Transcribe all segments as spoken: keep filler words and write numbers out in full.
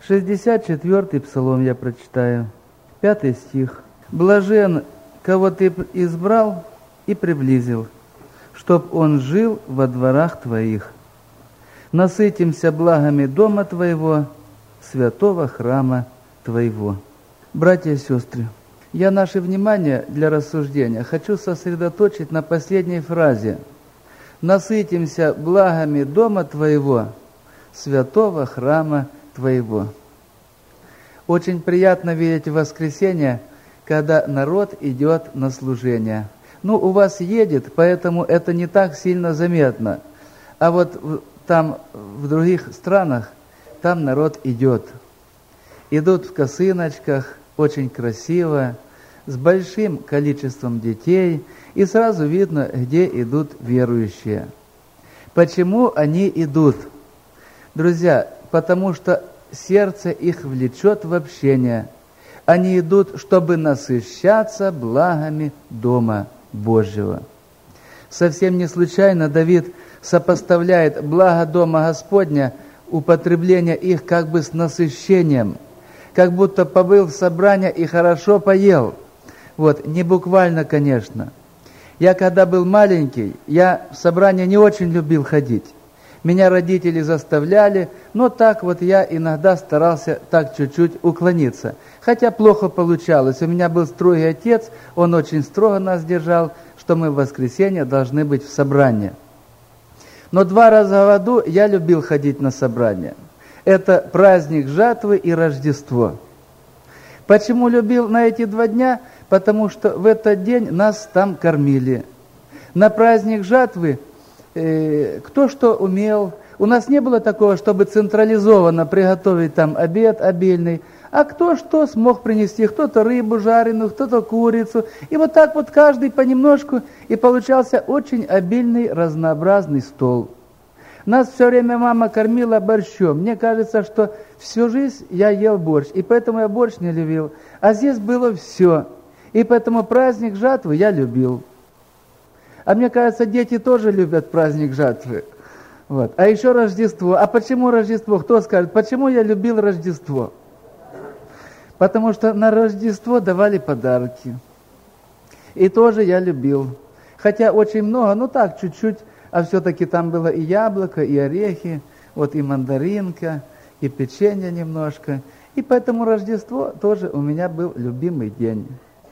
шестьдесят четвёртый псалом я прочитаю, пятый стих. «Блажен, кого ты избрал и приблизил, чтоб он жил во дворах твоих. Насытимся благами дома твоего, святого храма твоего». Братья и сестры, я наше внимание для рассуждения хочу сосредоточить на последней фразе. «Насытимся благами дома твоего, святого храма твоего». Очень приятно видеть в воскресенье, когда народ идет на служение. Ну, у вас едет, поэтому это не так сильно заметно. А вот там, в других странах, там народ идет. Идут в косыночках, очень красиво, с большим количеством детей, и сразу видно, где идут верующие. Почему они идут? Друзья, потому что сердце их влечет в общение. Они идут, чтобы насыщаться благами Дома Божьего. Совсем не случайно Давид сопоставляет благо Дома Господня, употребление их как бы с насыщением, как будто побыл в собрании и хорошо поел. Вот, не буквально, конечно. Я когда был маленький, я в собрание не очень любил ходить. Меня родители заставляли, но так вот я иногда старался так чуть-чуть уклониться. Хотя плохо получалось. У меня был строгий отец, он очень строго нас держал, что мы в воскресенье должны быть в собрании. Но два раза в году я любил ходить на собрание. Это праздник жатвы и Рождество. Почему любил на эти два дня? Потому что в этот день нас там кормили. На праздник жатвы э, кто что умел. У нас не было такого, чтобы централизованно приготовить там обед обильный, а кто что смог принести. Кто-то рыбу жареную, кто-то курицу. И вот так вот каждый понемножку, и получался очень обильный, разнообразный стол. Нас все время мама кормила борщом. Мне кажется, что всю жизнь я ел борщ, и поэтому я борщ не любил. А здесь было все. И поэтому праздник жатвы я любил. А мне кажется, дети тоже любят праздник жатвы. Вот. А еще Рождество. А почему Рождество? Кто скажет, почему я любил Рождество? Потому что на Рождество давали подарки. И тоже я любил. Хотя очень много, ну так, чуть-чуть. А все-таки там было и яблоко, и орехи, вот и мандаринка, и печенье немножко. И поэтому Рождество тоже у меня был любимый день.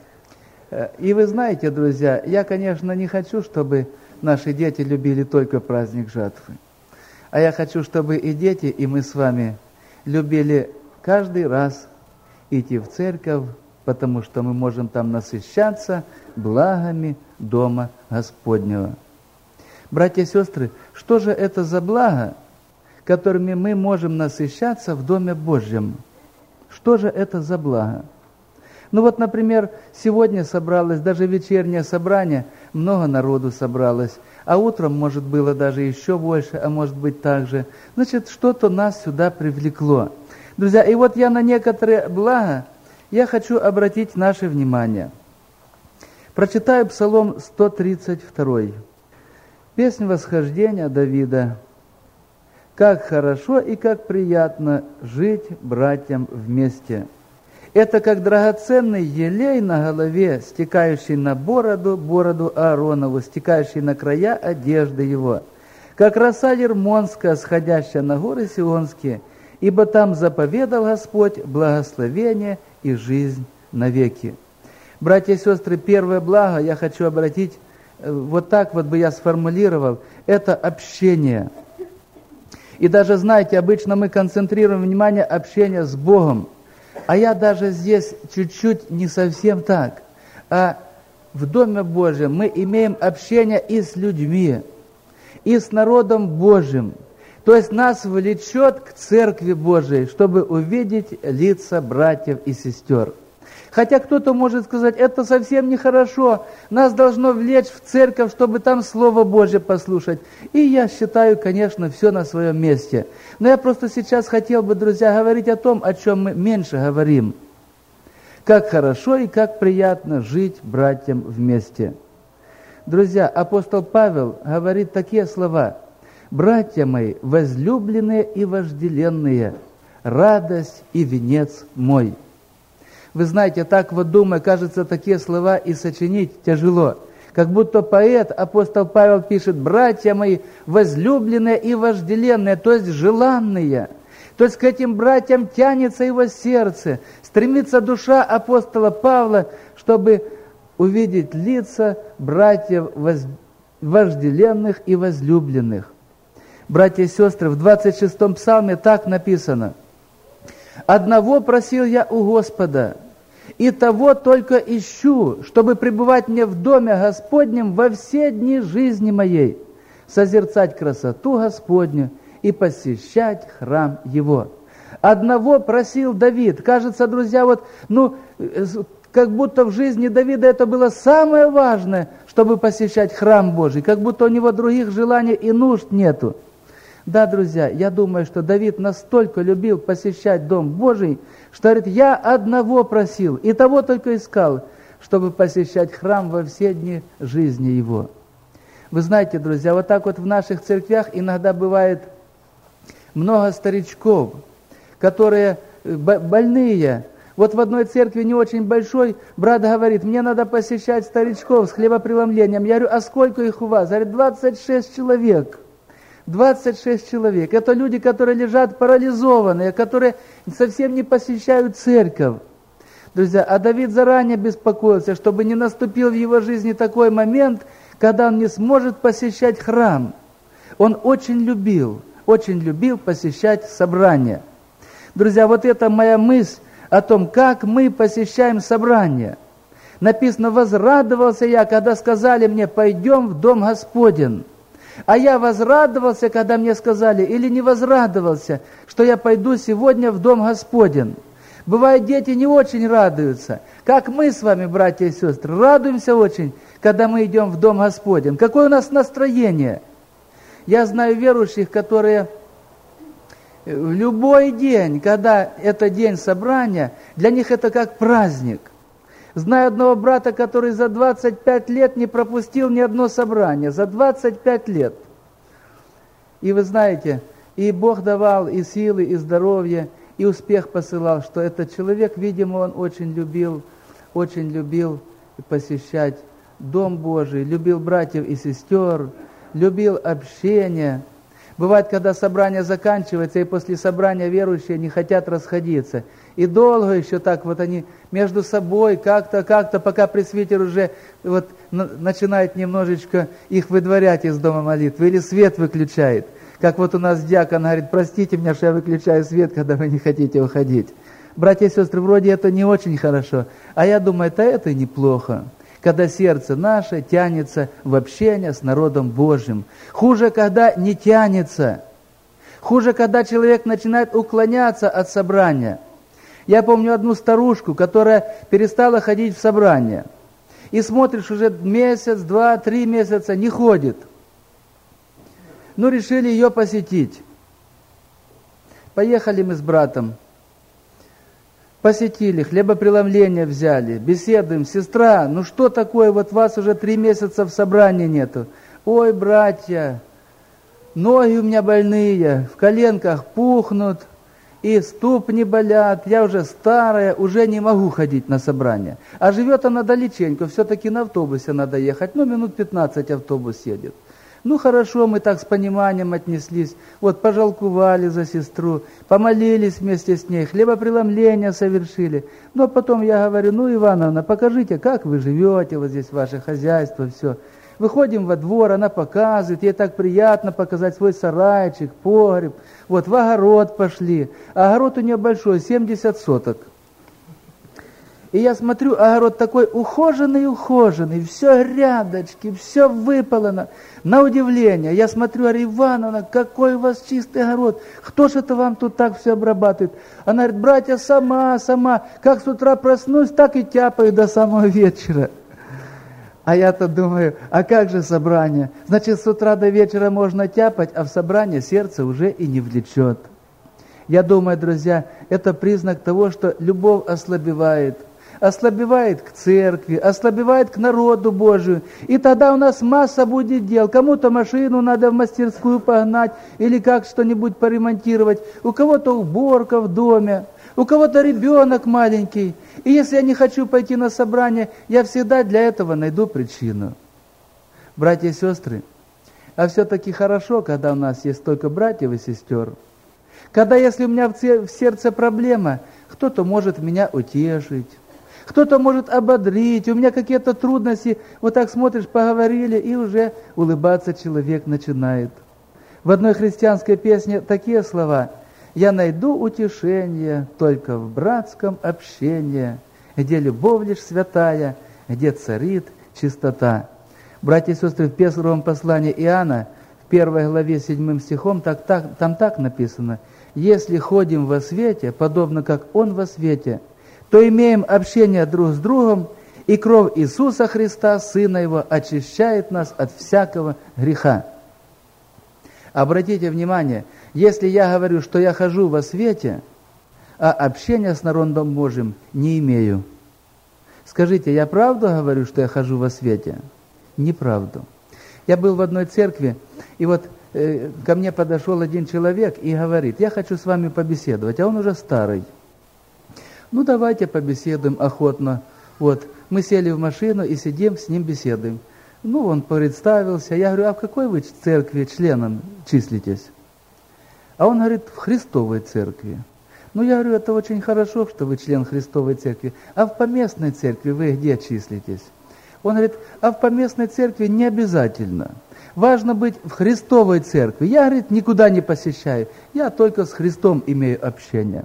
И вы знаете, друзья, я, конечно, не хочу, чтобы наши дети любили только праздник жатвы. А я хочу, чтобы и дети, и мы с вами любили каждый раз идти в церковь, потому что мы можем там насыщаться благами Дома Господнего. Братья и сестры, что же это за благо, которыми мы можем насыщаться в Доме Божьем? Что же это за благо? Ну вот, например, сегодня собралось, даже вечернее собрание, много народу собралось, а утром, может, было даже еще больше, а может быть так же. Значит, что-то нас сюда привлекло. Друзья, и вот я на некоторые блага, я хочу обратить наше внимание. Прочитаю Псалом сто тридцать два. Песнь восхождения Давида. «Как хорошо и как приятно жить братьям вместе». Это как драгоценный елей на голове, стекающий на бороду, бороду Ааронову, стекающий на края одежды его. Как роса Ермонская, сходящая на горы Сионские, ибо там заповедал Господь благословение и жизнь навеки. Братья и сестры, первое благо я хочу обратить, вот так вот бы я сформулировал, это общение. И даже, знаете, обычно мы концентрируем внимание общения с Богом. А я даже здесь чуть-чуть не совсем так. А в Доме Божьем мы имеем общение и с людьми, и с народом Божьим. То есть нас влечет к Церкви Божией, чтобы увидеть лица братьев и сестер. Хотя кто-то может сказать, это совсем нехорошо, нас должно влечь в церковь, чтобы там Слово Божье послушать. И я считаю, конечно, все на своем месте. Но я просто сейчас хотел бы, друзья, говорить о том, о чем мы меньше говорим. Как хорошо и как приятно жить братьям вместе. Друзья, апостол Павел говорит такие слова. «Братья мои, возлюбленные и вожделенные, радость и венец мой». Вы знаете, так вот думая, кажется, такие слова и сочинить тяжело. Как будто поэт, апостол Павел пишет: «Братья мои, возлюбленные и вожделенные», то есть желанные. То есть к этим братьям тянется его сердце, стремится душа апостола Павла, чтобы увидеть лица братьев вожделенных и возлюбленных. Братья и сестры, в двадцать шестом псалме так написано: «Одного просил я у Господа, и того только ищу, чтобы пребывать мне в доме Господнем во все дни жизни моей, созерцать красоту Господню и посещать храм Его». Одного просил Давид. Кажется, друзья, вот, ну, как будто в жизни Давида это было самое важное, чтобы посещать храм Божий, как будто у него других желаний и нужд нету. Да, друзья, я думаю, что Давид настолько любил посещать Дом Божий, что, говорит, я одного просил, и того только искал, чтобы посещать храм во все дни жизни его. Вы знаете, друзья, вот так вот в наших церквях иногда бывает много старичков, которые больные. Вот в одной церкви не очень большой, брат говорит: мне надо посещать старичков с хлебопреломлением. Я говорю: а сколько их у вас? Говорит: двадцать шесть человек. двадцать шесть человек. Это люди, которые лежат парализованные, которые совсем не посещают церковь. Друзья, а Давид заранее беспокоился, чтобы не наступил в его жизни такой момент, когда он не сможет посещать храм. Он очень любил, очень любил посещать собрания. Друзья, вот это моя мысль о том, как мы посещаем собрания. Написано: возрадовался я, когда сказали мне: пойдем в Дом Господень. А я возрадовался, когда мне сказали, или не возрадовался, что я пойду сегодня в Дом Господень. Бывает, дети не очень радуются. Как мы с вами, братья и сестры, радуемся очень, когда мы идем в Дом Господень. Какое у нас настроение? Я знаю верующих, которые в любой день, когда это день собрания, для них это как праздник. Знаю одного брата, который за двадцать пять лет не пропустил ни одно собрание. За двадцать пять лет. И вы знаете, и Бог давал и силы, и здоровье, и успех посылал, что этот человек, видимо, он очень любил, очень любил посещать Дом Божий, любил братьев и сестер, любил общение. Бывает, когда собрание заканчивается, и после собрания верующие не хотят расходиться. И долго еще так вот они между собой как-то, как-то, пока пресвитер уже вот начинает немножечко их выдворять из дома молитвы, или свет выключает. Как вот у нас диакон говорит: простите меня, что я выключаю свет, когда вы не хотите уходить. Братья и сестры, вроде это не очень хорошо, а я думаю, это это неплохо. Когда сердце наше тянется в общение с народом Божьим. Хуже, когда не тянется. Хуже, когда человек начинает уклоняться от собрания. Я помню одну старушку, которая перестала ходить в собрание. И смотришь, уже месяц, два, три месяца не ходит. Ну, решили ее посетить. Поехали мы с братом. Посетили, хлебопреломление взяли, беседуем: сестра, ну что такое, вот вас уже три месяца в собрании нету. Ой, братья, ноги у меня больные, в коленках пухнут, и ступни болят, я уже старая, уже не могу ходить на собрание. А живет она далеченько, все-таки на автобусе надо ехать, ну минут пятнадцать автобус едет. Ну хорошо, мы так с пониманием отнеслись, вот пожалкували за сестру, помолились вместе с ней, хлебопреломление совершили. Но потом я говорю: ну, Ивановна, покажите, как вы живете, вот здесь ваше хозяйство, все. Выходим во двор, она показывает, ей так приятно показать свой сарайчик, погреб. Вот в огород пошли, а огород у нее большой, семьдесят соток. И я смотрю, огород такой ухоженный-ухоженный, все грядочки, все выпалено. На удивление, я смотрю: Ария Ивановна, какой у вас чистый огород, кто же это вам тут так все обрабатывает? Она говорит: братья, сама, сама, как с утра проснусь, так и тяпаю до самого вечера. А я-то думаю, а как же собрание? Значит, с утра до вечера можно тяпать, а в собрание сердце уже и не влечет. Я думаю, друзья, это признак того, что любовь ослабевает. ослабевает к церкви, ослабевает к народу Божию. И тогда у нас масса будет дел. Кому-то машину надо в мастерскую погнать или как что-нибудь поремонтировать. У кого-то уборка в доме, у кого-то ребенок маленький. И если я не хочу пойти на собрание, я всегда для этого найду причину. Братья и сестры, а все-таки хорошо, когда у нас есть столько братьев и сестер. Когда, если у меня в сердце проблема, кто-то может меня утешить, кто-то может ободрить, у меня какие-то трудности, вот так смотришь, поговорили, и уже улыбаться человек начинает. В одной христианской песне такие слова: «Я найду утешение только в братском общении, где любовь лишь святая, где царит чистота». Братья и сестры, в первом послании Иоанна, в первой главе седьмым стихом, так, так, там так написано: «Если ходим во свете, подобно как Он во свете, то имеем общение друг с другом, и кровь Иисуса Христа, Сына Его, очищает нас от всякого греха». Обратите внимание, если я говорю, что я хожу во свете, а общения с народом Божьим не имею, скажите, я правду говорю, что я хожу во свете? Неправду. Я был в одной церкви, и вот э, ко мне подошел один человек и говорит: я хочу с вами побеседовать, а он уже старый. Ну, давайте побеседуем охотно. Вот, мы сели в машину и сидим, с ним беседуем. Ну, он представился, я говорю: а в какой вы церкви членом числитесь? А он говорит: в Христовой церкви. Ну, я говорю: это очень хорошо, что вы член Христовой церкви. А в поместной церкви вы где числитесь? Он говорит: а в поместной церкви не обязательно. Важно быть в Христовой церкви. Я, говорит, никуда не посещаю. Я только с Христом имею общение.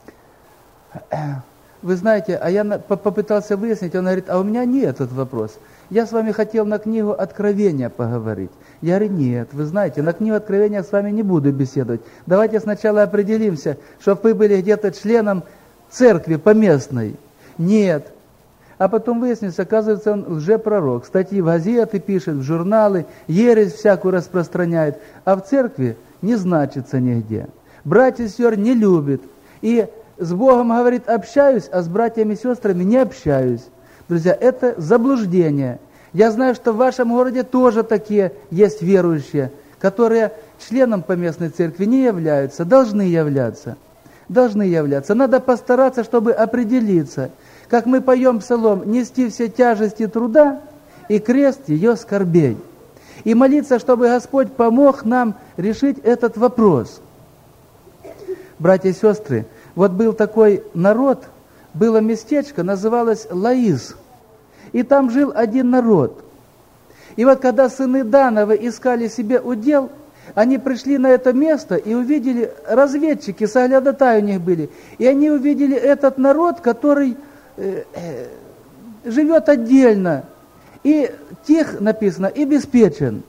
Вы знаете, а я попытался выяснить, он говорит: а у меня не этот вопрос. Я с вами хотел на книгу Откровения поговорить. Я говорю: нет, вы знаете, на книгу Откровения с вами не буду беседовать. Давайте сначала определимся, чтобы вы были где-то членом церкви поместной. Нет. А потом выяснится, оказывается, он лжепророк. Статьи в газеты пишет, в журналы, ересь всякую распространяет. А в церкви не значится нигде. Братья и сестры не любит. И с Богом, говорит, общаюсь, а с братьями и сестрами не общаюсь. Друзья, это заблуждение. Я знаю, что в вашем городе тоже такие есть верующие, которые членом поместной церкви не являются, должны являться. Должны являться. Надо постараться, чтобы определиться. Как мы поем псалом: «Нести все тяжести труда и крест ее скорбей». И молиться, чтобы Господь помог нам решить этот вопрос. Братья и сестры, вот был такой народ, было местечко, называлось Лаис. И там жил один народ. И вот когда сыны Дановы искали себе удел, они пришли на это место и увидели, разведчики, соглядатаи у них были, и они увидели этот народ, который э, э, живет отдельно, и тих, написано, и беспечен.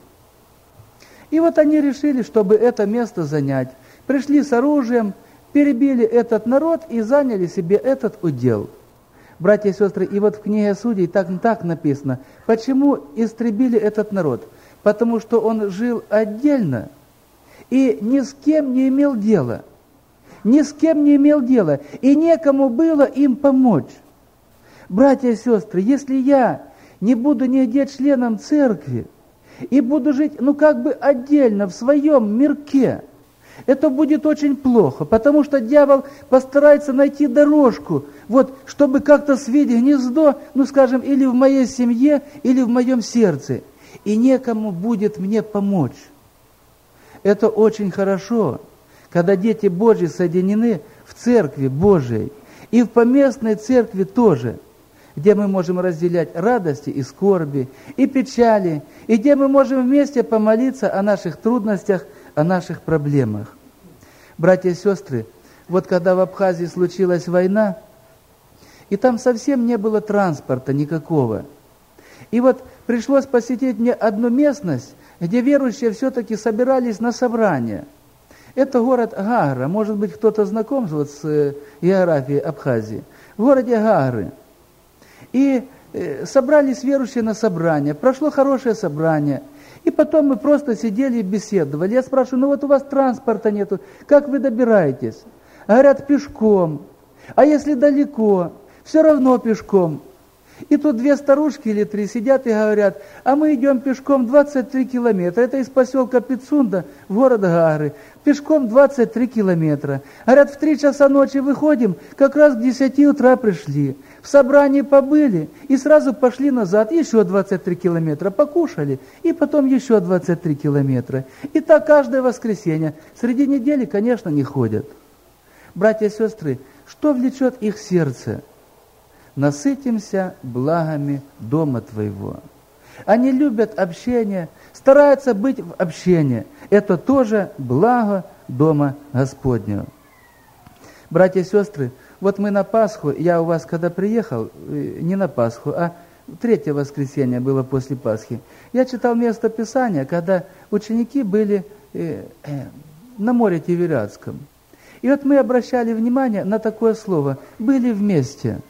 И вот они решили, чтобы это место занять. Пришли с оружием, перебили этот народ и заняли себе этот удел. Братья и сестры, и вот в книге Судей так, так написано, почему истребили этот народ? Потому что он жил отдельно и ни с кем не имел дела. Ни с кем не имел дела. И некому было им помочь. Братья и сестры, если я не буду нигде членом церкви и буду жить, ну как бы отдельно, в своем мирке, это будет очень плохо, потому что дьявол постарается найти дорожку, вот, чтобы как-то свить гнездо, ну скажем, или в моей семье, или в моем сердце. И некому будет мне помочь. Это очень хорошо, когда дети Божьи соединены в церкви Божией. И в поместной церкви тоже, где мы можем разделять радости и скорби, и печали, и где мы можем вместе помолиться о наших трудностях, о наших проблемах. Братья и сестры, вот когда в Абхазии случилась война, и там совсем не было транспорта никакого. И вот пришлось посетить мне одну местность, где верующие все-таки собирались на собрание. Это город Гагра. Может быть, кто-то знаком вот с географией Абхазии. В городе Гагры. И э, собрались верующие на собрание. Прошло хорошее собрание. И потом мы просто сидели и беседовали. Я спрашиваю: ну вот у вас транспорта нету, как вы добираетесь? Говорят: пешком. А если далеко? все равно пешком. И тут две старушки или три сидят и говорят, а мы идем пешком двадцать три километра. Это из поселка Пицунда в город Гагры. Пешком двадцать три километра. Говорят, в три часа ночи выходим, как раз к десяти утра пришли. В собрании побыли и сразу пошли назад, еще двадцать три километра покушали, и потом еще двадцать три километра. И так каждое воскресенье. Среди недели, конечно, не ходят. Братья и сестры, что влечет их сердце? Насытимся благами дома Твоего. Они любят общение, стараются быть в общении. Это тоже благо дома Господнего. Братья и сестры, вот мы на Пасху, я у вас когда приехал, не на Пасху, а третье воскресенье было после Пасхи, я читал место Писания, когда ученики были э, э, на море Тивериадском. И вот мы обращали внимание на такое слово «были вместе».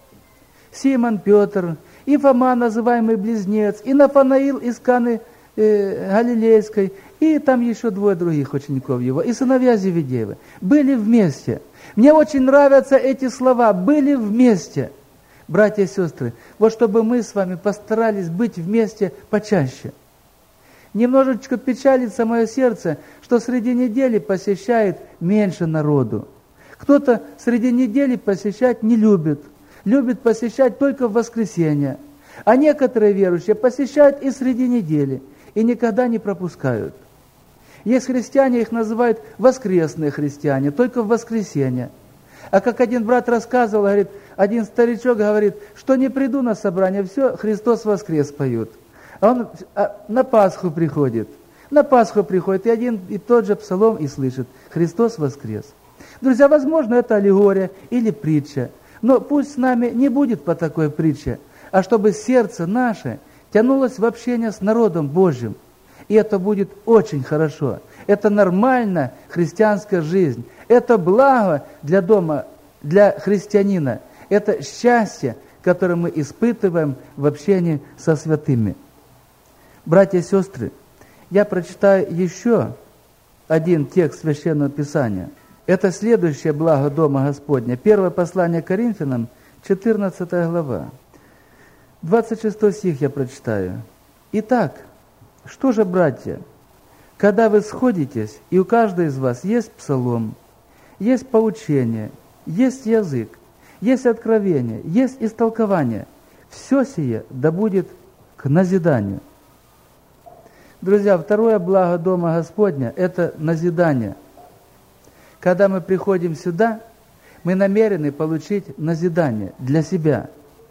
Симон, Петр, и Фома, называемый Близнец, и Нафанаил из Каны э, Галилейской, и там еще двое других учеников его, и сыновья Зеведеевы. Были вместе. Мне очень нравятся эти слова «были вместе». Братья и сестры, вот чтобы мы с вами постарались быть вместе почаще. Немножечко печалится мое сердце, что среди недели посещает меньше народу. Кто-то среди недели посещать не любит. Любит посещать только в воскресенье. А некоторые верующие посещают и среди недели, и никогда не пропускают. Есть христиане, их называют воскресные христиане, только в воскресенье. А как один брат рассказывал, говорит, один старичок говорит, что не приду на собрание, все, Христос воскрес поют. А он на Пасху приходит, на Пасху приходит, и один и тот же псалом и слышит, Христос воскрес. Друзья, возможно, это аллегория или притча. Но пусть с нами не будет по такой притче, а чтобы сердце наше тянулось в общение с народом Божьим. И это будет очень хорошо. Это нормальная христианская жизнь. Это благо для дома, для христианина. Это счастье, которое мы испытываем в общении со святыми. Братья и сестры, я прочитаю еще один текст Священного Писания. Это следующее благо дома Господня. Первое послание Коринфянам, четырнадцатая глава. двадцать шестой стих я прочитаю. Итак, что же, братья, когда вы сходитесь, и у каждого из вас есть псалом, есть поучение, есть язык, есть откровение, есть истолкование, все сие да будет к назиданию. Друзья, второе благо дома Господня – это назидание. Когда мы приходим сюда, мы намерены получить назидание для себя.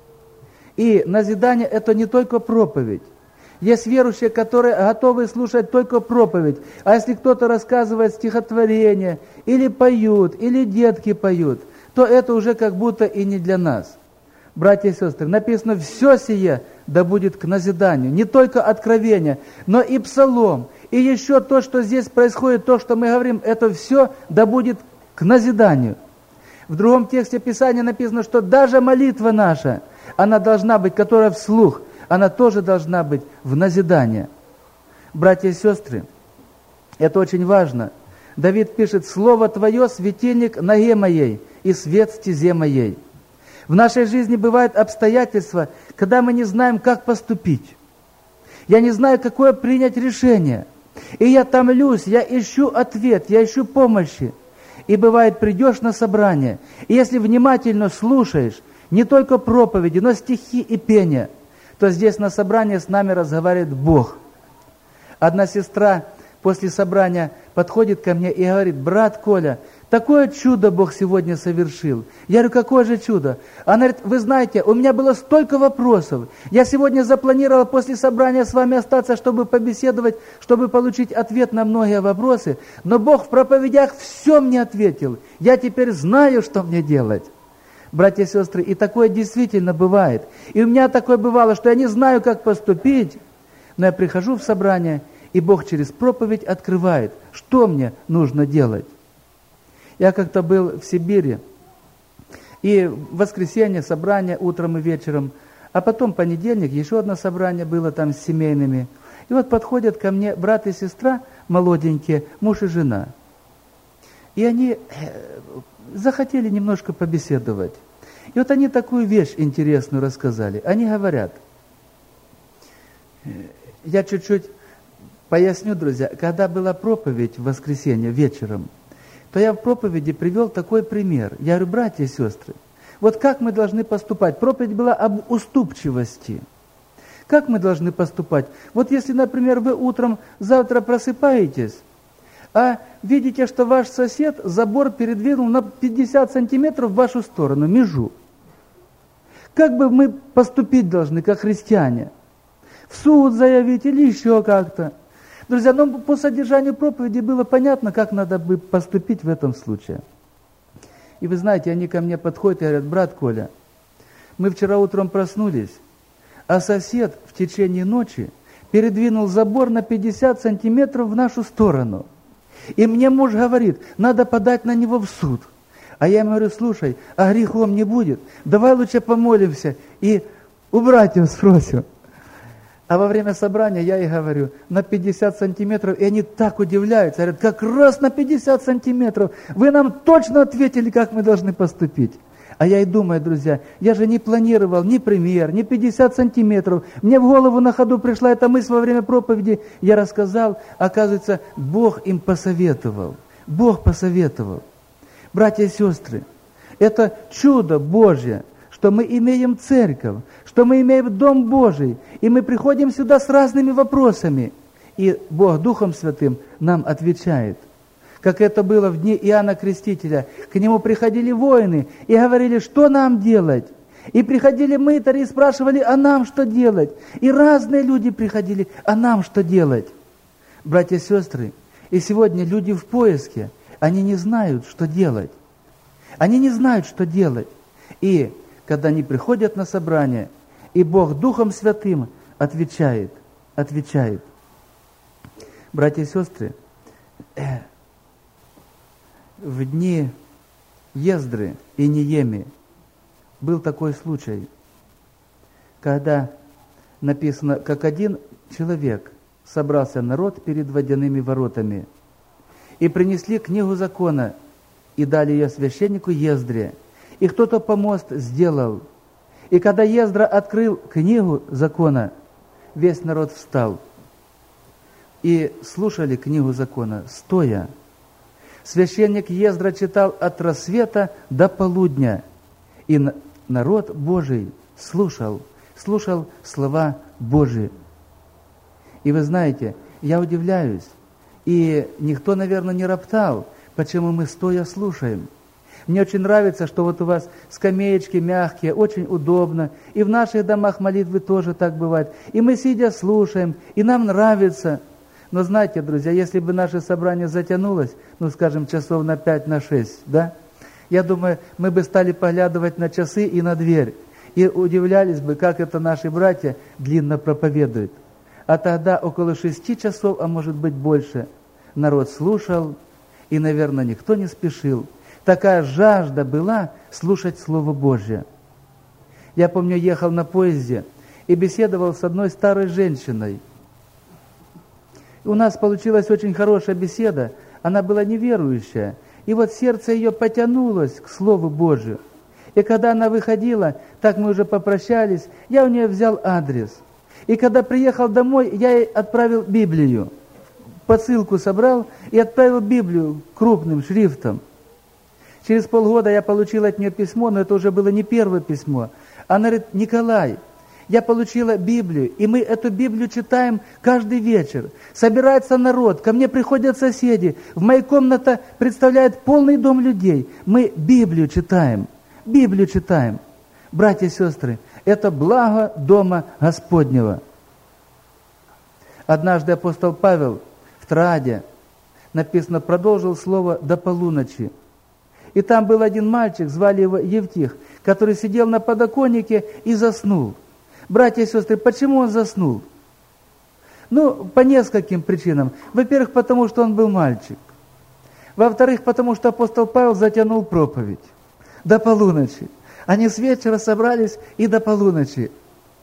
И назидание – это не только проповедь. Есть верующие, которые готовы слушать только проповедь. А если кто-то рассказывает стихотворение, или поют, или детки поют, то это уже как будто и не для нас. Братья и сестры, написано, все сие да будет к назиданию. Не только откровение, но и псалом. И еще то, что здесь происходит, то, что мы говорим, это все да будет к назиданию. В другом тексте Писания написано, что даже молитва наша, она должна быть, которая вслух, она тоже должна быть в назидание. Братья и сестры, это очень важно. Давид пишет, «Слово Твое – светильник ноге моей и свет стезе моей». В нашей жизни бывают обстоятельства, когда мы не знаем, как поступить. Я не знаю, какое принять решение. И я томлюсь, я ищу ответ, я ищу помощи. И бывает, придешь на собрание, и если внимательно слушаешь не только проповеди, но стихи и пение, то здесь на собрании с нами разговаривает Бог. Одна сестра после собрания подходит ко мне и говорит, брат Коля, такое чудо Бог сегодня совершил. Я говорю, какое же чудо? Она говорит, вы знаете, у меня было столько вопросов. Я сегодня запланировала после собрания с вами остаться, чтобы побеседовать, чтобы получить ответ на многие вопросы. Но Бог в проповедях все мне ответил. Я теперь знаю, что мне делать. Братья и сестры, и такое действительно бывает. И у меня такое бывало, что я не знаю, как поступить, но я прихожу в собрание, и Бог через проповедь открывает, что мне нужно делать. Я как-то был в Сибири, и в воскресенье собрание утром и вечером, а потом понедельник еще одно собрание было там с семейными. И вот подходят ко мне брат и сестра молоденькие, муж и жена. И они захотели немножко побеседовать. И вот они такую вещь интересную рассказали. Они говорят, я чуть-чуть поясню, друзья, когда была проповедь в воскресенье вечером, то я в проповеди привел такой пример. Я говорю, братья и сестры, вот как мы должны поступать? Проповедь была об уступчивости. Как мы должны поступать? Вот если, например, вы утром завтра просыпаетесь, а видите, что ваш сосед забор передвинул на пятьдесят сантиметров в вашу сторону, межу. Как бы мы поступить должны, как христиане? В суд заявить или еще как-то? Друзья, ну, по содержанию проповеди было понятно, как надо бы поступить в этом случае. И вы знаете, они ко мне подходят и говорят, брат Коля, мы вчера утром проснулись, а сосед в течение ночи передвинул забор на пятьдесят сантиметров в нашу сторону. И мне муж говорит, надо подать на него в суд. А я ему говорю, слушай, а грехом не будет? Давай лучше помолимся и у братьев спросим. А во время собрания я и говорю, на пятьдесят сантиметров, и они так удивляются, говорят, как раз на пятьдесят сантиметров, вы нам точно ответили, как мы должны поступить. А я и думаю, друзья, я же не планировал ни пример, ни пятьдесят сантиметров. Мне в голову на ходу пришла эта мысль во время проповеди, я рассказал, оказывается, Бог им посоветовал. Бог посоветовал. Братья и сестры, это чудо Божье, что мы имеем церковь, что мы имеем Дом Божий, и мы приходим сюда с разными вопросами, и Бог Духом Святым нам отвечает. Как это было в дни Иоанна Крестителя. К нему приходили воины и говорили, что нам делать. И приходили мытари и спрашивали, а нам что делать. И разные люди приходили, а нам что делать. Братья и сестры, и сегодня люди в поиске, они не знают, что делать. Они не знают, что делать. И когда они приходят на собрание, и Бог Духом Святым отвечает, отвечает. Братья и сестры, в дни Ездры и Неемии был такой случай, когда написано, как один человек собрался народ перед водяными воротами, и принесли книгу закона, и дали ее священнику Ездре, и кто-то помост сделал. И когда Ездра открыл книгу закона, весь народ встал и слушали книгу закона, стоя. Священник Ездра читал от рассвета до полудня, и народ Божий слушал, слушал слова Божии. И вы знаете, я удивляюсь, и никто, наверное, не роптал, почему мы стоя слушаем. Мне очень нравится, что вот у вас скамеечки мягкие, очень удобно, и в наших домах молитвы тоже так бывает. И мы сидя слушаем, и нам нравится. Но знаете, друзья, если бы наше собрание затянулось, ну, скажем, часов на пять, на шесть, да, я думаю, мы бы стали поглядывать на часы и на дверь, и удивлялись бы, как это наши братья длинно проповедуют. А тогда около шести часов, а может быть больше, народ слушал, и, наверное, никто не спешил. Такая жажда была слушать Слово Божье. Я помню, ехал на поезде и беседовал с одной старой женщиной. И у нас получилась очень хорошая беседа. Она была неверующая. И вот сердце ее потянулось к Слову Божию. И когда она выходила, так мы уже попрощались, я у нее взял адрес. И когда приехал домой, я ей отправил Библию. Посылку собрал и отправил Библию крупным шрифтом. Через полгода я получил от нее письмо, но это уже было не первое письмо. Она говорит, Николай, я получила Библию, и мы эту Библию читаем каждый вечер. Собирается народ, ко мне приходят соседи, в моей комнате представляет полный дом людей. Мы Библию читаем, Библию читаем. Братья и сестры, это благо дома Господнего. Однажды апостол Павел в Троаде, написано, продолжил слово до полуночи. И там был один мальчик, звали его Евтих, который сидел на подоконнике и заснул. Братья и сестры, почему он заснул? Ну, по нескольким причинам. Во-первых, потому что он был мальчик. Во-вторых, потому что апостол Павел затянул проповедь до полуночи. Они с вечера собрались и до полуночи.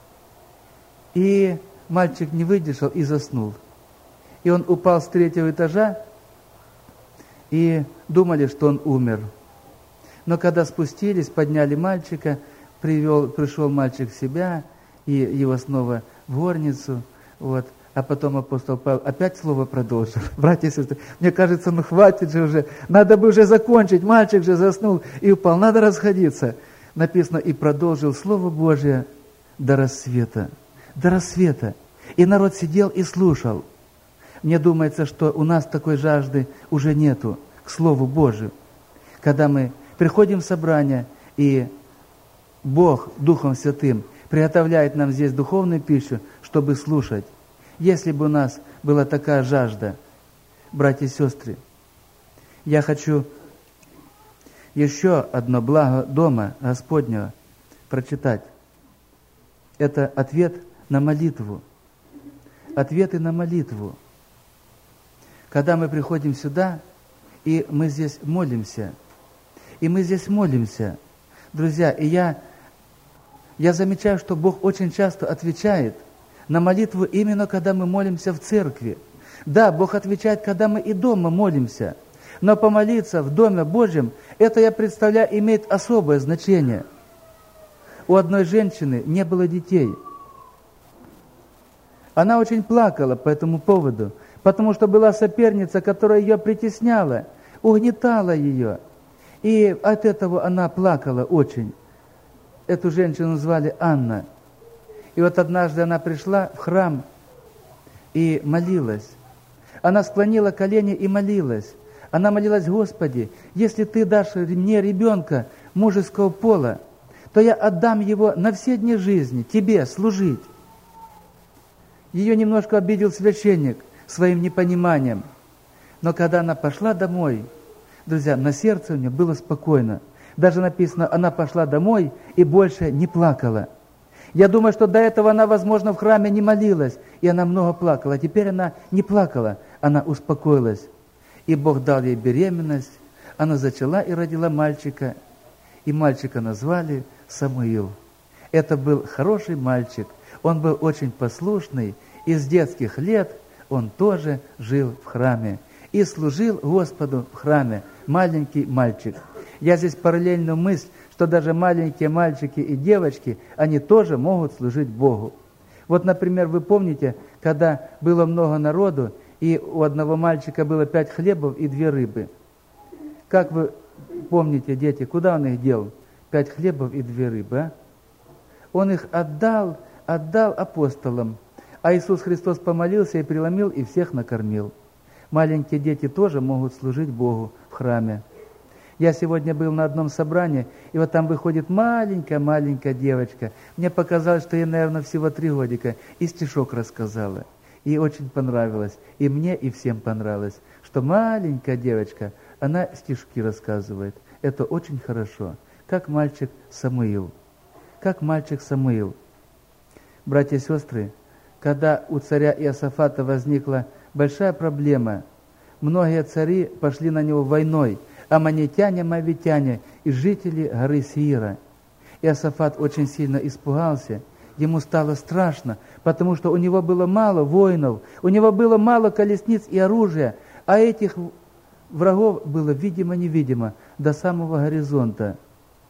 И мальчик не выдержал и заснул. И он упал с третьего этажа, и думали, что он умер. Но когда спустились, подняли мальчика, привел, пришел мальчик в себя, и его снова в горницу, вот. А потом апостол Павел опять слово продолжил. Братья и сестры, мне кажется, ну хватит же уже, надо бы уже закончить, мальчик же заснул и упал, надо расходиться. Написано, и продолжил Слово Божие до рассвета. До рассвета. И народ сидел и слушал. Мне думается, что у нас такой жажды уже нету к Слову Божию. Когда мы приходим в собрание, и Бог Духом Святым приготовляет нам здесь духовную пищу, чтобы слушать. Если бы у нас была такая жажда, братья и сестры, я хочу еще одно благо дома Господнего прочитать. Это ответ на молитву. Ответы на молитву. Когда мы приходим сюда, и мы здесь молимся, и мы здесь молимся, друзья, и я, я замечаю, что Бог очень часто отвечает на молитву именно когда мы молимся в церкви. Да, Бог отвечает, когда мы и дома молимся, но помолиться в Доме Божьем, это, я представляю, имеет особое значение. У одной женщины не было детей. Она очень плакала по этому поводу, потому что была соперница, которая ее притесняла, угнетала ее. И от этого она плакала очень. Эту женщину звали Анна. И вот однажды она пришла в храм и молилась. Она склонила колени и молилась. Она молилась: Господи, если Ты дашь мне ребенка мужеского пола, то я отдам его на все дни жизни Тебе служить. Ее немножко обидел священник своим непониманием. Но когда она пошла домой, друзья, на сердце у нее было спокойно. Даже написано, она пошла домой и больше не плакала. Я думаю, что до этого она, возможно, в храме не молилась, и она много плакала. А теперь она не плакала, она успокоилась. И Бог дал ей беременность, она зачала и родила мальчика. И мальчика назвали Самуил. Это был хороший мальчик, он был очень послушный, и с детских лет он тоже жил в храме. И служил Господу в храме, маленький мальчик. Я здесь параллельную мысль, что даже маленькие мальчики и девочки, они тоже могут служить Богу. Вот, например, вы помните, когда было много народу, и у одного мальчика было пять хлебов и две рыбы. Как вы помните, дети, куда он их дел? Пять хлебов и две рыбы, а? Он их отдал, отдал апостолам. А Иисус Христос помолился и преломил, и всех накормил. Маленькие дети тоже могут служить Богу в храме. Я сегодня был на одном собрании, и вот там выходит маленькая-маленькая девочка. Мне показалось, что ей, наверное, всего три годика, и стишок рассказала. И очень понравилось. И мне, и всем понравилось, что маленькая девочка, она стишки рассказывает. Это очень хорошо. Как мальчик Самуил. Как мальчик Самуил. Братья и сестры, когда у царя Иосафата возникла большая проблема, многие цари пошли на него войной, аммонитяне, моавитяне и жители горы Сеира. Иосафат очень сильно испугался, ему стало страшно, потому что у него было мало воинов, у него было мало колесниц и оружия, а этих врагов было видимо-невидимо до самого горизонта.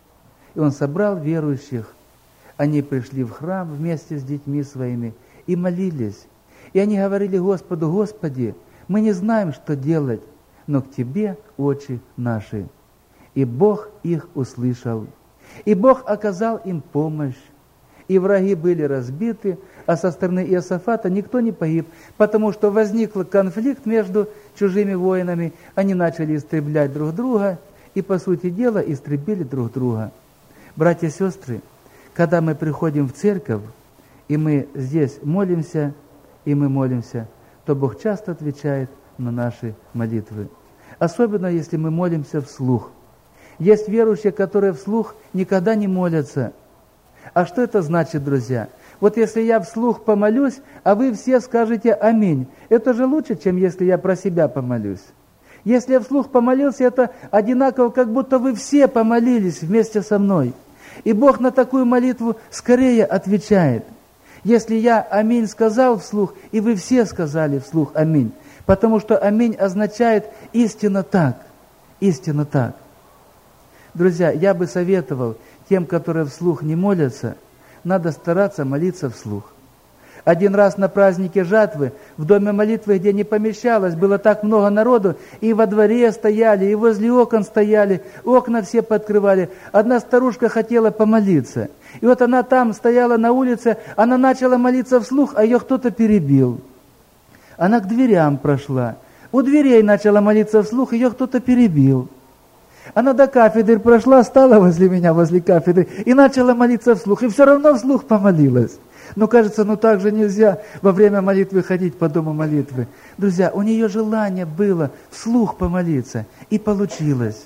И он собрал верующих, они пришли в храм вместе с детьми своими и молились. И они говорили Господу: Господи, мы не знаем, что делать, но к Тебе очи наши. И Бог их услышал. И Бог оказал им помощь. И враги были разбиты, а со стороны Иосафата никто не погиб, потому что возник конфликт между чужими воинами, они начали истреблять друг друга, и, по сути дела, истребили друг друга. Братья и сестры, когда мы приходим в церковь, и мы здесь молимся, и мы молимся, то Бог часто отвечает на наши молитвы. Особенно, если мы молимся вслух. Есть верующие, которые вслух никогда не молятся. А что это значит, друзья? Вот если я вслух помолюсь, а вы все скажете «Аминь», это же лучше, чем если я про себя помолюсь. Если я вслух помолился, это одинаково, как будто вы все помолились вместе со мной. И Бог на такую молитву скорее отвечает. Если я «Аминь» сказал вслух, и вы все сказали вслух «Аминь», потому что «Аминь» означает «истинно так», «истинно так». Друзья, я бы советовал тем, которые вслух не молятся, надо стараться молиться вслух. Один раз на празднике жатвы в доме молитвы, где не помещалось, было так много народу, и во дворе стояли, и возле окон стояли, окна все подкрывали. Одна старушка хотела помолиться. И вот она там стояла на улице, она начала молиться вслух, а ее кто-то перебил. Она к дверям прошла. У дверей начала молиться вслух, ее кто-то перебил. Она до кафедры прошла, стала возле меня, возле кафедры, и начала молиться вслух, и все равно вслух помолилась. Но кажется, ну так же нельзя во время молитвы ходить по дому молитвы. Друзья, у нее желание было вслух помолиться, и получилось.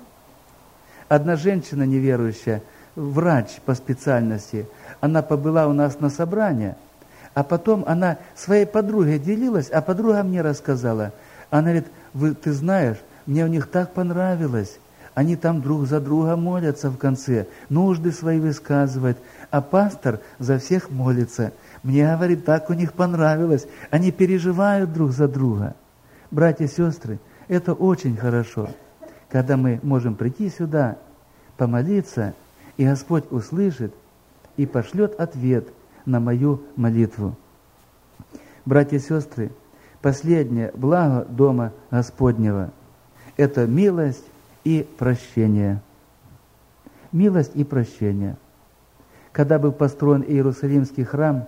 Одна женщина неверующая, врач по специальности, она побыла у нас на собрании, а потом она своей подругой делилась, а подруга мне рассказала. Она говорит, Вы, ты знаешь, мне у них так понравилось. Они там друг за друга молятся в конце, нужды свои высказывают, а пастор за всех молится. Мне, говорит, так у них понравилось. Они переживают друг за друга. Братья и сестры, это очень хорошо, когда мы можем прийти сюда, помолиться, и Господь услышит и пошлет ответ на мою молитву. Братья и сестры, последнее благо Дома Господнего – это милость и прощение. Милость и прощение. Когда был построен Иерусалимский храм,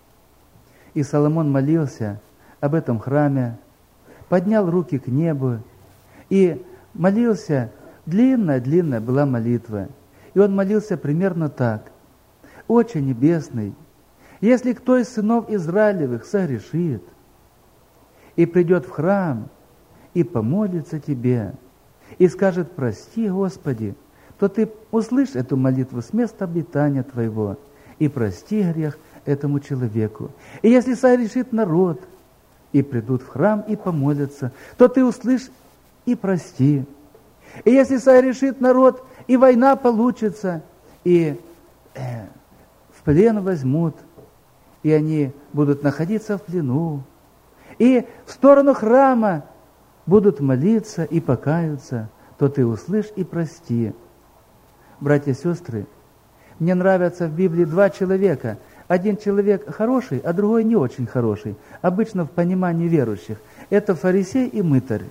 и Соломон молился об этом храме, поднял руки к небу и молился, длинная-длинная была молитва. И он молился примерно так. «Отче Небесный, если кто из сынов Израилевых согрешит и придет в храм и помолится Тебе, и скажет, прости, Господи, то Ты услышь эту молитву с места обитания Твоего и прости грех этому человеку. И если согрешит народ, и придут в храм и помолятся, то Ты услышь и прости. И если согрешит народ, и война получится, и э, в плен возьмут, и они будут находиться в плену, и в сторону храма будут молиться и покаются, то Ты услышь и прости. Братья и сестры, мне нравятся в Библии два человека. Один человек хороший, а другой не очень хороший. Обычно в понимании верующих. Это фарисей и мытарь.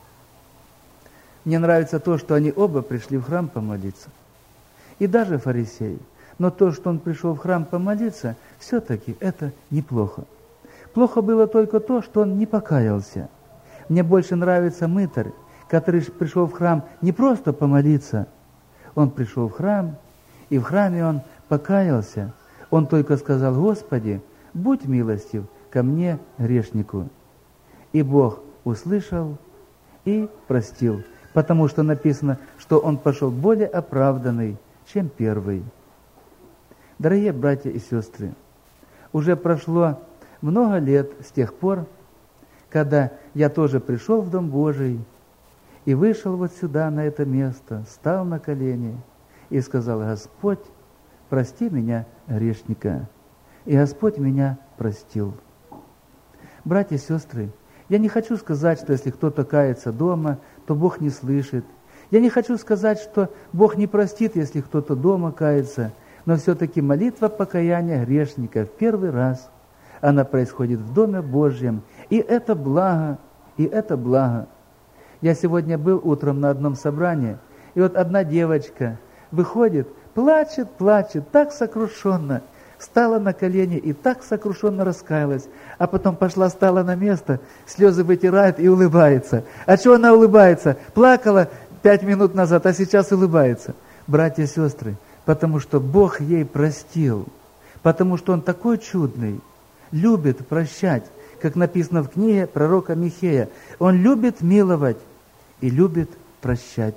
Мне нравится то, что они оба пришли в храм помолиться. И даже фарисей. Но то, что он пришел в храм помолиться, все-таки это неплохо. Плохо было только то, что он не покаялся. Мне больше нравится мытарь, который пришел в храм не просто помолиться. Он пришел в храм, и в храме он покаялся. Он только сказал, Господи, будь милостив ко мне, грешнику. И Бог услышал и простил, потому что написано, что он пошел более оправданный, чем первый. Дорогие братья и сестры, уже прошло много лет с тех пор, когда я тоже пришел в Дом Божий и вышел вот сюда, на это место, стал на колени и сказал, Господь, прости меня, грешника. И Господь меня простил. Братья и сестры, я не хочу сказать, что если кто-то кается дома, то Бог не слышит. Я не хочу сказать, что Бог не простит, если кто-то дома кается, но все-таки молитва покаяния грешника в первый раз, она происходит в Доме Божьем, и это благо, и это благо. Я сегодня был утром на одном собрании, и вот одна девочка выходит, плачет, плачет, так сокрушенно, стала на колени и так сокрушенно раскаялась, а потом пошла, стала на место, слезы вытирает и улыбается. А чего она улыбается? Плакала пять минут назад, а сейчас улыбается. Братья и сестры, потому что Бог ей простил, потому что Он такой чудный, любит прощать, как написано в книге пророка Михея. Он любит миловать и любит прощать.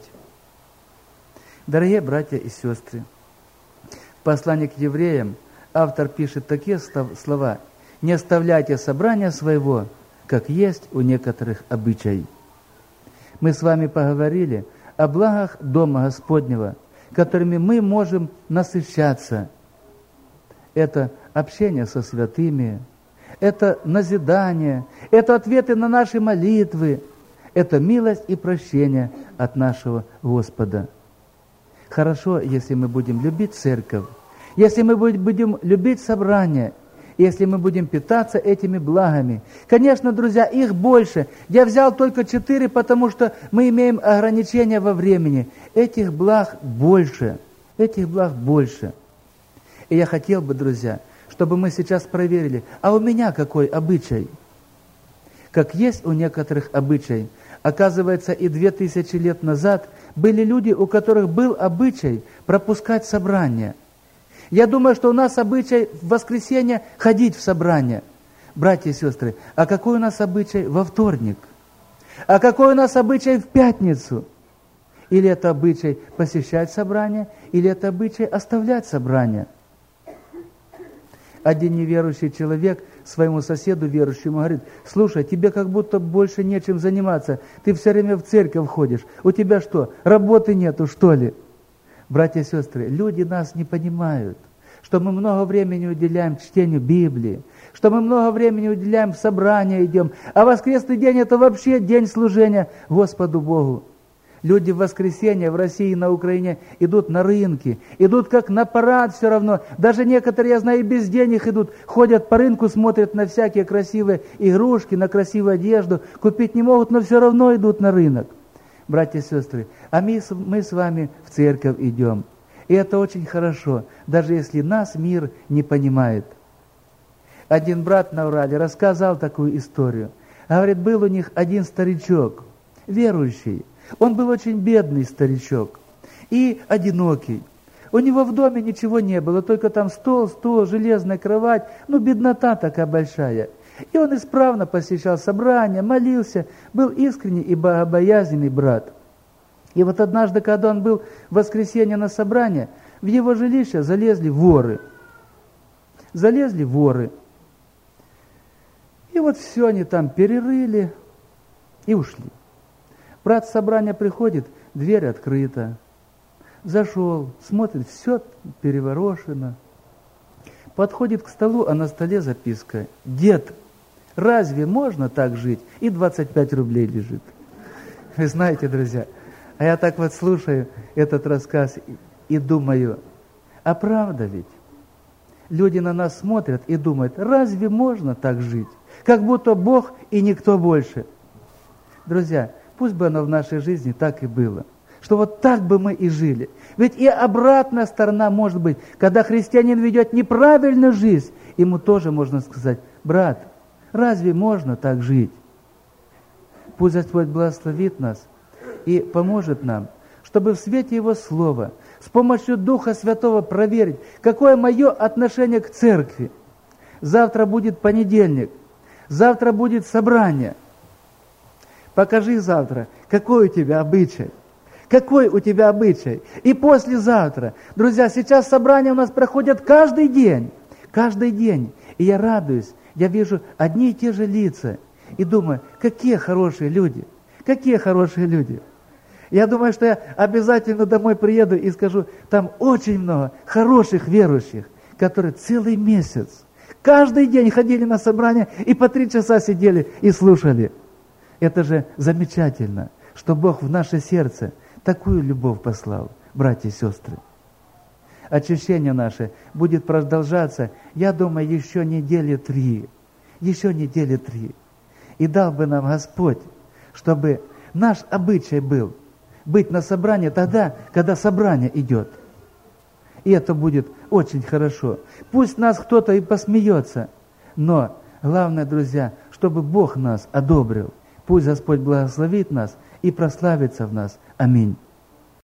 Дорогие братья и сестры, в послании к евреям автор пишет такие слова: «Не оставляйте собрания своего, как есть у некоторых обычай». Мы с вами поговорили о благах Дома Господнего, которыми мы можем насыщаться. Это общение со святыми, это назидание, это ответы на наши молитвы, это милость и прощение от нашего Господа. хорошо, если мы будем любить церковь, если мы будем любить собрания, если мы будем питаться этими благами. Конечно, друзья, их больше. Я взял только четыре, потому что мы имеем ограничения во времени. Этих благ больше. Этих благ больше. И я хотел бы, друзья, чтобы мы сейчас проверили, а у меня какой обычай? Как есть у некоторых обычай. Оказывается, и две тысячи лет назад были люди, у которых был обычай пропускать собрания. Я думаю, что у нас обычай в воскресенье ходить в собрание. Братья и сестры, а какой у нас обычай во вторник? А какой у нас обычай в пятницу? Или это обычай посещать собрание, или это обычай оставлять собрание? Один неверующий человек своему соседу верующему говорит: слушай, тебе как будто больше нечем заниматься, ты все время в церковь ходишь, у тебя что, работы нету, что ли? Братья и сестры, люди нас не понимают, что мы много времени уделяем чтению Библии, что мы много времени уделяем в собрания идем, а воскресный день это вообще день служения Господу Богу. Люди в воскресенье в России и на Украине идут на рынки, идут как на парад все равно. Даже некоторые, я знаю, и без денег идут, ходят по рынку, смотрят на всякие красивые игрушки, на красивую одежду, купить не могут, но все равно идут на рынок. Братья и сестры, а мы, мы с вами в церковь идем. И это очень хорошо, даже если нас мир не понимает. Один брат на Урале рассказал такую историю. Говорит, был у них один старичок, верующий. Он был очень бедный старичок и одинокий. У него в доме ничего не было, только там стол, стол, железная кровать, ну, беднота такая большая. И он исправно посещал собрания, молился, был искренний и богобоязненный брат. И вот однажды, когда он был в воскресенье на собрании, в его жилище залезли воры. Залезли воры. И вот все они там перерыли и ушли. Брат с собрания приходит, дверь открыта. Зашел, смотрит, все переворошено. Подходит к столу, а на столе записка: «Дед, разве можно так жить?» И двадцать пять рублей лежит. Вы знаете, друзья, а я так вот слушаю этот рассказ и думаю, а правда ведь? Люди на нас смотрят и думают, разве можно так жить? Как будто Бог и никто больше. Друзья, пусть бы оно в нашей жизни так и было. Что вот так бы мы и жили. Ведь и обратная сторона может быть, когда христианин ведет неправильную жизнь, ему тоже можно сказать: брат, разве можно так жить? Пусть Господь благословит нас и поможет нам, чтобы в свете Его Слова, с помощью Духа Святого проверить, какое мое отношение к церкви. Завтра будет понедельник, завтра будет собрание. Покажи завтра, какой у тебя обычай. Какой у тебя обычай? И послезавтра. Друзья, сейчас собрания у нас проходят каждый день. Каждый день. И я радуюсь. Я вижу одни и те же лица. И думаю, какие хорошие люди. Какие хорошие люди. Я думаю, что я обязательно домой приеду и скажу, там очень много хороших верующих, которые целый месяц, каждый день ходили на собрания и по три часа сидели и слушали. Это же замечательно, что Бог в наше сердце такую любовь послал, братья и сестры. Очищение наше будет продолжаться, я думаю, еще недели три. Еще недели три. И дал бы нам Господь, чтобы наш обычай был быть на собрании тогда, когда собрание идет. И это будет очень хорошо. Пусть нас кто-то и посмеется, но главное, друзья, чтобы Бог нас одобрил. Пусть Господь благословит нас и прославится в нас. Аминь.